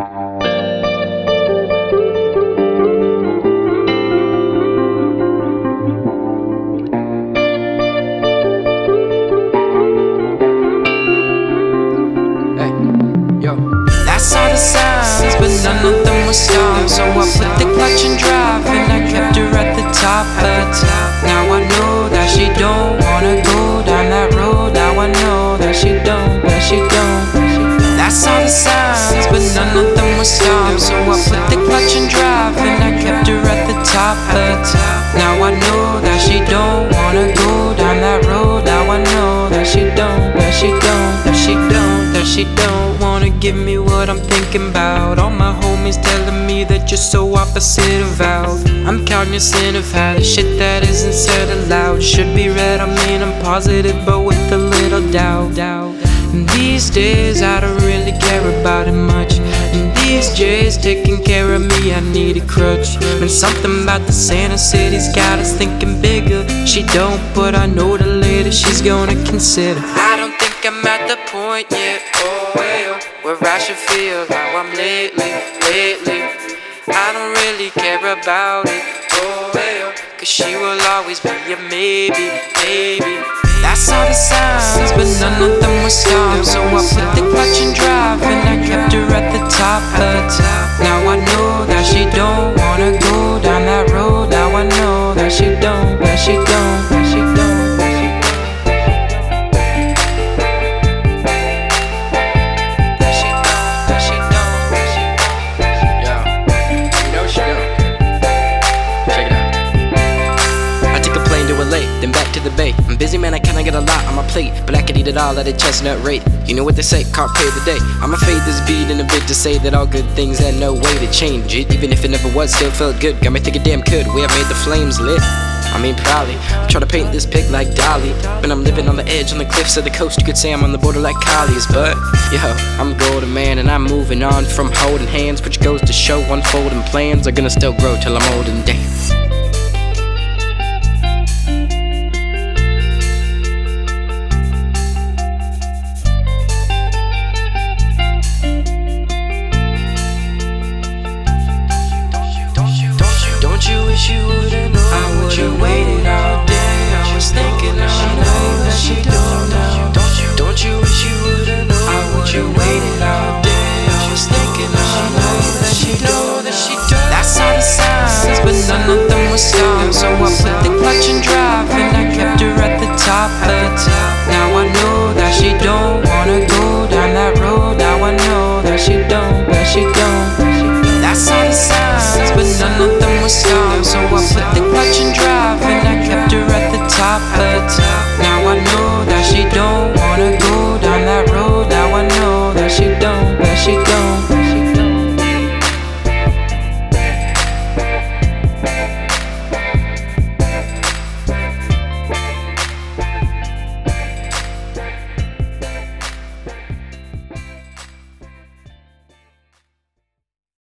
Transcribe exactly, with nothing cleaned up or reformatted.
I saw the signs, but none of them were stars. So I put the clutch in drive and I kept her at the top. But now I know that she don't wanna go down that road. Now I know that she don't, that she don't. I saw the signs, but none of them were stars. So I put the clutch in drive and I kept her at the top. But now I know that she don't wanna go down that road. Now I know that she don't, that she don't, that she don't, that she don't wanna give me what I'm thinking about. All my homies telling me that you're so opposite of out. I'm cognizant of how the shit that isn't said aloud should be read. I mean I'm positive but with a little doubt. And these days I don't really care about it much. And these days taking care of me I need a crutch. And something about the Santa City's got us thinking bigger. She don't, but I know that later she's gonna consider. I don't think I'm at the point yet, oh well, where I should feel how I'm lately, lately. I don't really care about it, oh well, cause she will always be a maybe, maybe. I saw the signs, but none of them were stars. So I put the clutch in drive and I kept her at the top. But now I know that she don't wanna go down that road. Now I know that she don't, that she don't, that she don't. Then back to the bay. I'm busy, man, I kinda get a lot on my plate, but I could eat it all at a chestnut rate. You know what they say, can't pay the day. I'ma fade this beat in a bit to say that all good things had no way to change it. Even if it never was, still felt good. Got me thinking, damn, could we have made the flames lit? I mean, probably. I'm trying to paint this pic like Dolly, but I'm living on the edge, on the cliffs of the coast. You could say I'm on the border like Collies, but yo, I'm a golden man and I'm moving on from holding hands, which goes to show unfolding plans are gonna still grow till I'm old and damn. Don't you wish you would've known? I would've waited all day. I was thinking all night that she don't know. Don't you wish you would've known? I would've waited all day. I was thinking all night that she know, that she don't. I saw the signs, but none of them were stars.